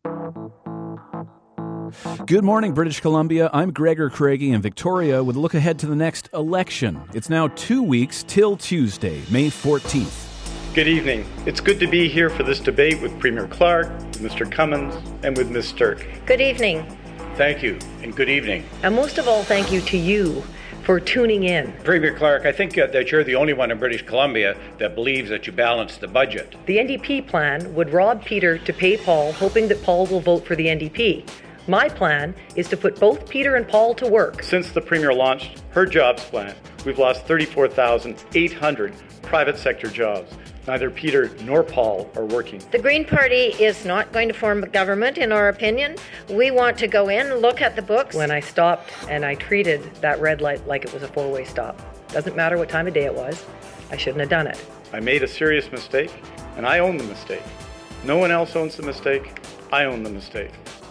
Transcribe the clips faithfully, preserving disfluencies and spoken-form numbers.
Good morning, British Columbia. I'm Gregor Craigie in Victoria with a look ahead to the next election. It's now two weeks till Tuesday, May fourteenth. Good evening. It's good to be here for this debate with Premier Clark, with Mister Cummins, and with Miz Stirk. Good evening. Thank you, and good evening. And most of all, thank you to you for tuning in. Premier Clark, I think uh, that you're the only one in British Columbia that believes that you balance the budget. The N D P plan would rob Peter to pay Paul, hoping that Paul will vote for the N D P. My plan is to put both Peter and Paul to work. Since the Premier launched her jobs plan, we've lost thirty-four thousand eight hundred private sector jobs. Neither Peter nor Paul are working. The Green Party is not going to form a government, in our opinion. We want to go in, look at the books. When I stopped and I treated that red light like it was a four-way stop. Doesn't matter what time of day it was. I shouldn't have done it. I made a serious mistake, and I own the mistake. No one else owns the mistake. I own the mistake.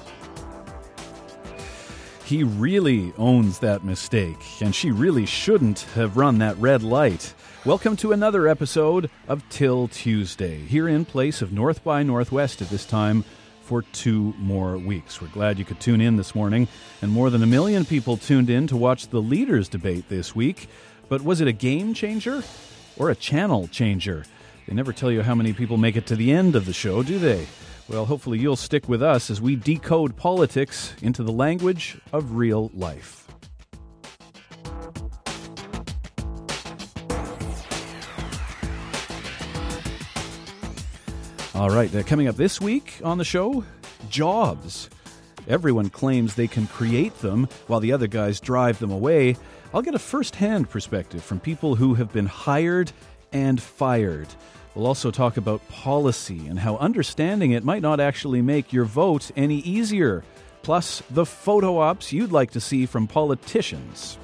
He really owns that mistake, and she really shouldn't have run that red light. Welcome to another episode of Till Tuesday, here in place of North by Northwest at this time for two more weeks. We're glad you could tune in this morning, and more than a million people tuned in to watch the leaders debate this week. But was it a game changer or a channel changer? They never tell you how many people make it to the end of the show, do they? Well, hopefully you'll stick with us as we decode politics into the language of real life. All right, uh, coming up this week on the show, jobs. Everyone claims they can create them while the other guys drive them away. I'll get a first-hand perspective from people who have been hired and fired. We'll also talk about policy and how understanding it might not actually make your vote any easier. Plus, the photo ops you'd like to see from politicians.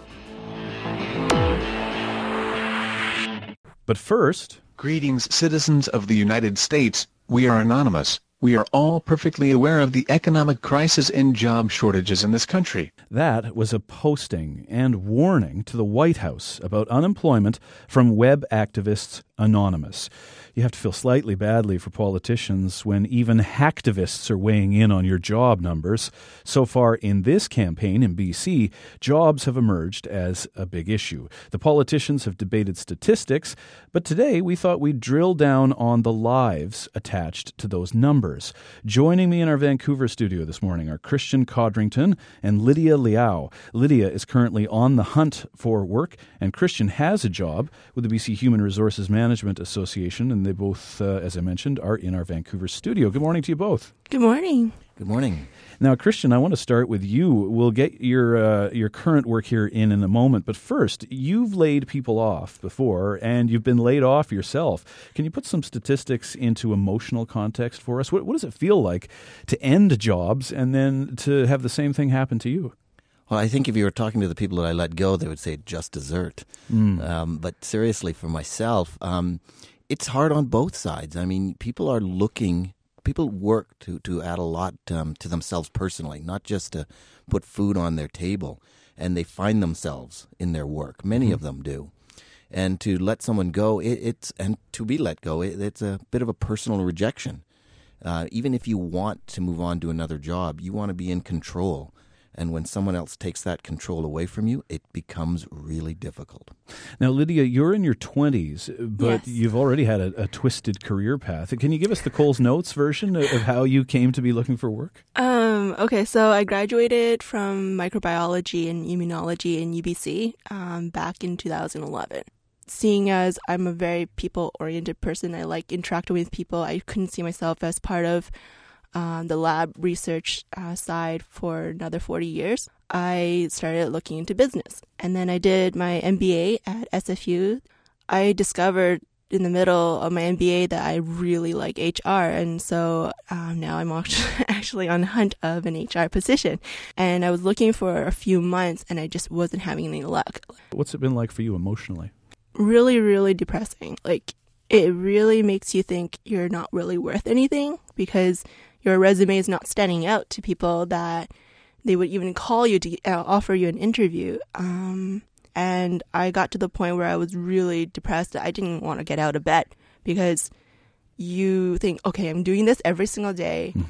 But first... Greetings, citizens of the United States. We are anonymous. We are all perfectly aware of the economic crisis and job shortages in this country. That was a posting and warning to the White House about unemployment from web activists Anonymous. You have to feel slightly badly for politicians when even hacktivists are weighing in on your job numbers. So far in this campaign in B C, jobs have emerged as a big issue. The politicians have debated statistics, but today we thought we'd drill down on the lives attached to those numbers. Joining me in our Vancouver studio this morning are Christian Codrington and Lydia Liao. Lydia is currently on the hunt for work, and Christian has a job with the B C Human Resources Management Association, and they both, uh, as I mentioned, are in our Vancouver studio. Good morning to you both. Good morning. Good morning. Now, Christian, I want to start with you. We'll get your uh, your current work here in in a moment, but first, you've laid people off before, and you've been laid off yourself. Can you put some statistics into emotional context for us? What, what does it feel like to end jobs and then to have the same thing happen to you? Well, I think if you were talking to the people that I let go, they would say just dessert. Mm. Um, but seriously, for myself, um, it's hard on both sides. I mean, people are looking, people work to, to add a lot um, to themselves personally, not just to put food on their table. And they find themselves in their work. Many mm. of them do. And to let someone go, it, it's and to be let go, it, it's a bit of a personal rejection. Uh, even if you want to move on to another job, you want to be in control. And when someone else takes that control away from you, it becomes really difficult. Now, Lydia, you're in your twenties, but yes. You've already had a, a twisted career path. Can you give us the Coles Notes version of how you came to be looking for work? Um, okay, so I graduated from microbiology and immunology in U B C um, back in two thousand eleven. Seeing as I'm a very people-oriented person, I like interacting with people. I couldn't see myself as part of Um, the lab research uh, side for another forty years. I started looking into business. And then I did my M B A at S F U. I discovered in the middle of my M B A that I really like H R. And so um, now I'm actually on the hunt of an H R position. And I was looking for a few months and I just wasn't having any luck. What's it been like for you emotionally? Really, really depressing. Like, it really makes you think you're not really worth anything because your resume is not standing out to people that they would even call you to uh, offer you an interview. Um, and I got to the point where I was really depressed that I didn't want to get out of bed because you think, okay, I'm doing this every single day. Mm-hmm.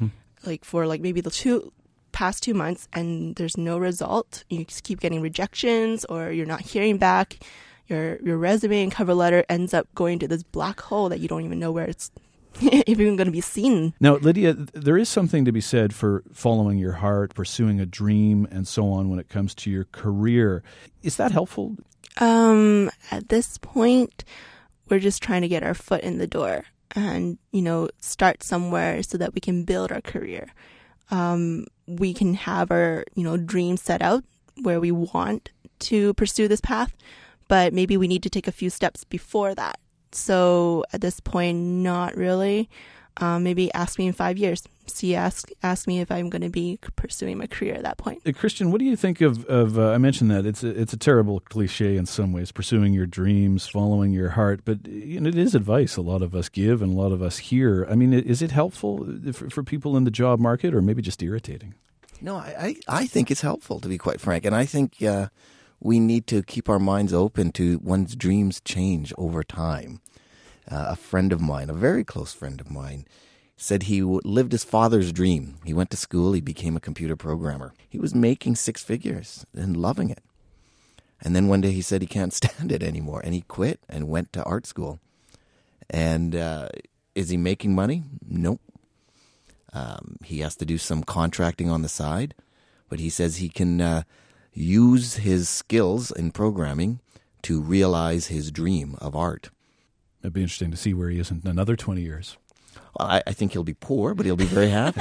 like for like maybe the two past two months and there's no result. You just keep getting rejections or you're not hearing back. Your your resume and cover letter ends up going to this black hole that you don't even know where it's even going to be seen. Now, Lydia, there is something to be said for following your heart, pursuing a dream, and so on when it comes to your career. Is that helpful? Um, at this point, we're just trying to get our foot in the door and, you know, start somewhere so that we can build our career. Um, we can have our, you know, dreams set out where we want to pursue this path, but maybe we need to take a few steps before that. So at this point, not really. Um, maybe ask me in five years. See, ask ask me if I'm going to be pursuing my career at that point. Uh, Christian, what do you think of, of uh, I mentioned that it's a, it's a terrible cliche in some ways, pursuing your dreams, following your heart, but you know, it is advice a lot of us give and a lot of us hear. I mean, is it helpful for, for people in the job market or maybe just irritating? No, I, I, I think it's helpful, to be quite frank. And I think uh, we need to keep our minds open to one's dreams change over time. Uh, a friend of mine, a very close friend of mine, said he w- lived his father's dream. He went to school, he became a computer programmer. He was making six figures and loving it. And then one day he said he can't stand it anymore, and he quit and went to art school. And uh, is he making money? Nope. Um, he has to do some contracting on the side, but he says he can uh, use his skills in programming to realize his dream of art. It'd be interesting to see where he is in another twenty years. Well, I, I think he'll be poor, but he'll be very happy.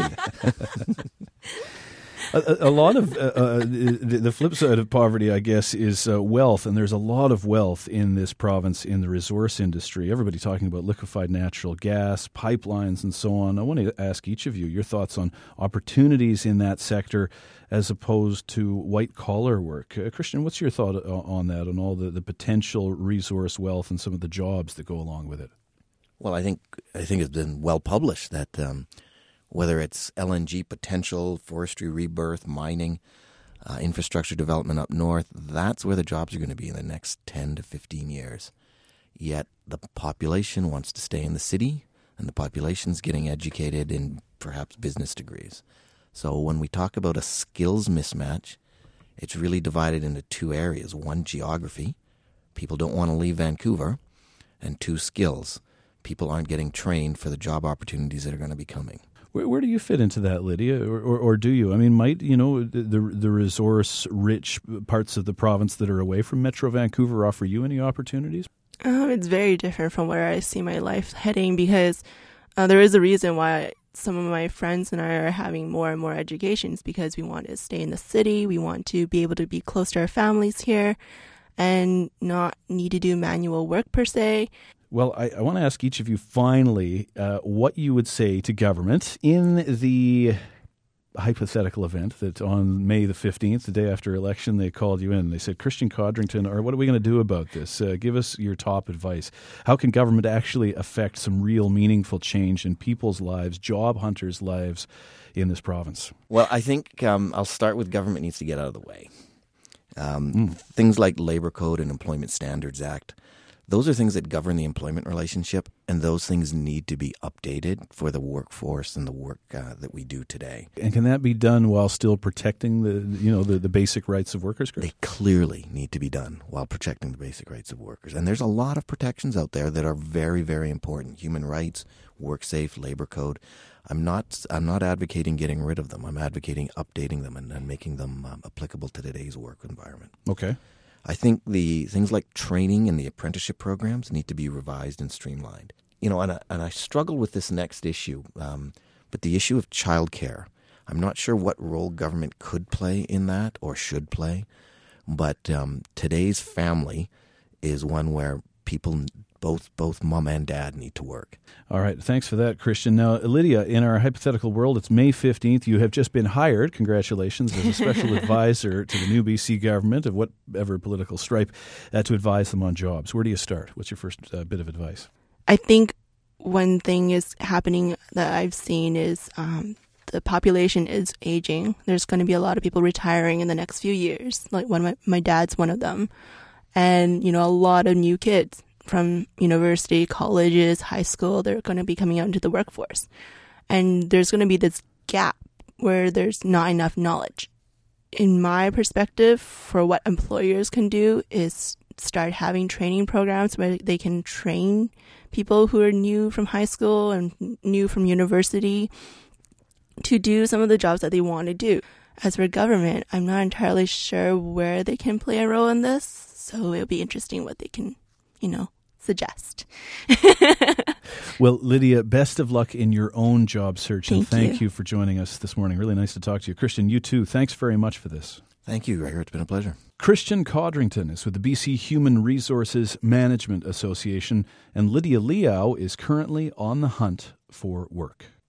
a, a lot of uh, uh, the, the flip side of poverty, I guess, is uh, wealth, and there's a lot of wealth in this province in the resource industry. Everybody talking about liquefied natural gas, pipelines, and so on. I want to ask each of you your thoughts on opportunities in that sector as opposed to white-collar work. Uh, Christian, what's your thought on that, on all the, the potential resource wealth and some of the jobs that go along with it? Well, I think I think it's been well published that um, whether it's L N G potential, forestry rebirth, mining, uh, infrastructure development up north, that's where the jobs are going to be in the next ten to fifteen years. Yet the population wants to stay in the city, and the population's getting educated in perhaps business degrees. So when we talk about a skills mismatch, it's really divided into two areas. One, geography. People don't want to leave Vancouver. And two, skills. People aren't getting trained for the job opportunities that are going to be coming. Where, where do you fit into that, Lydia, or, or, or do you? I mean, might you know the the resource-rich parts of the province that are away from Metro Vancouver offer you any opportunities? Um, it's very different from where I see my life heading because uh, there is a reason why some of my friends and I are having more and more educations because we want to stay in the city. We want to be able to be close to our families here and not need to do manual work per se. Well, I, I want to ask each of you finally uh, what you would say to government in the hypothetical event that on May the fifteenth, the day after election, they called you in. They said, Christian Codrington, or what are we going to do about this? Uh, give us your top advice. How can government actually affect some real meaningful change in people's lives, job hunters' lives in this province? Well, I think um, I'll start with government needs to get out of the way. Um, Mm. Things like Labor Code and Employment Standards Act, those are things that govern the employment relationship, and those things need to be updated for the workforce and the work uh, that we do today. And can that be done while still protecting the you know the, the basic rights of workers? Chris? They clearly need to be done while protecting the basic rights of workers. And there's a lot of protections out there that are very, very important. Human rights, WorkSafe, Labor Code. I'm not I'm not advocating getting rid of them. I'm advocating updating them and, and making them um, applicable to today's work environment. Okay. I think the things like training and the apprenticeship programs need to be revised and streamlined. You know, and I, and I struggle with this next issue, um, but the issue of childcare. I'm not sure what role government could play in that or should play, but um, today's family is one where people, both both mom and dad, need to work. All right. Thanks for that, Christian. Now, Lydia, in our hypothetical world, it's May fifteenth. You have just been hired, congratulations, as a special advisor to the new B C government of whatever political stripe uh, to advise them on jobs. Where do you start? What's your first uh, bit of advice? I think one thing is happening that I've seen is um, the population is aging. There's going to be a lot of people retiring in the next few years. Like one of my, my dad's one of them. And, you know, a lot of new kids from university, colleges, high school, they're going to be coming out into the workforce. And there's going to be this gap where there's not enough knowledge. In my perspective, for what employers can do is start having training programs where they can train people who are new from high school and new from university to do some of the jobs that they want to do. As for government, I'm not entirely sure where they can play a role in this, so it'll be interesting what they can, you know, suggest. Well, Lydia, best of luck in your own job search, thank and thank you. you for joining us this morning. Really nice to talk to you. Christian, you too. Thanks very much for this. Thank you, Gregor. It's been a pleasure. Christian Codrington is with the B C Human Resources Management Association, and Lydia Liao is currently on the hunt for work.